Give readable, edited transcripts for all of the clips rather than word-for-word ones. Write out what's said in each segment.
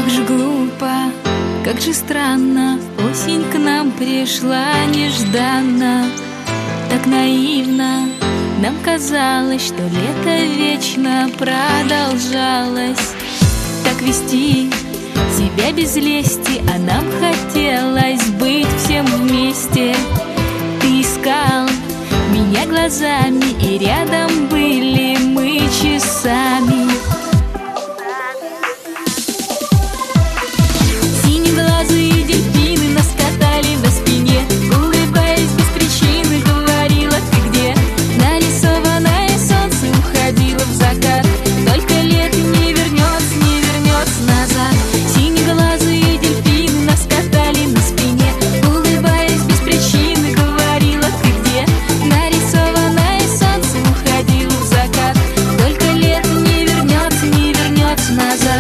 Как же глупо, как же странно, осень к нам пришла нежданно. Так наивно нам казалось, что лето вечно продолжалось. Так вести себя без лести, а нам хотелось быть всем вместе. Ты искал меня глазами, и рядом были мы часами. Синеглазые дельфины нас катали на спине, улыбаясь без причины, говорила: ты где? Нарисованное солнце уходило в закат, только лето не вернется назад. Синеглазые дельфины нас катали на спине, улыбаясь без причины, говорила: ты где? Нарисованное солнце уходило в закат, только лето не вернется назад.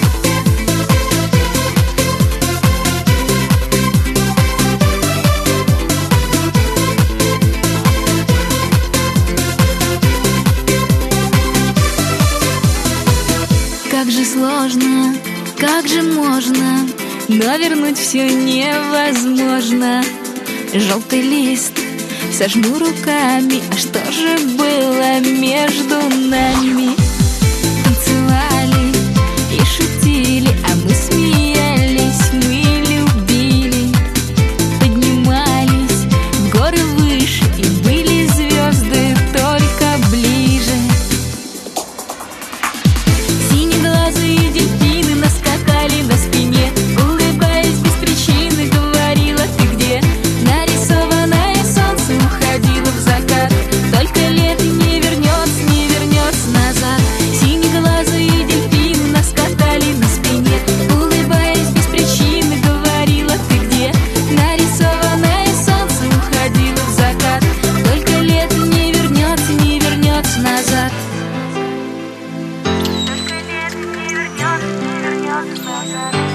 Как же сложно, как же можно, но вернуть все невозможно. Желтый лист сожму руками, а что же было между нами? Танцевали и шутили, а мы смеялись, мы любили. Поднимались в горы выше, и были звезды только ближе. Синеглазые дельфины нас катали на спине, улыбаясь без причины, говорила: ты где? Нарисованное солнце уходило в закат, только лето не вернется назад. Синеглазые дельфины нас катали на спине, улыбаясь без причины, говорила: ты где? Нарисованное солнце уходило в закат, только лето не вернется назад. Не вернется назад.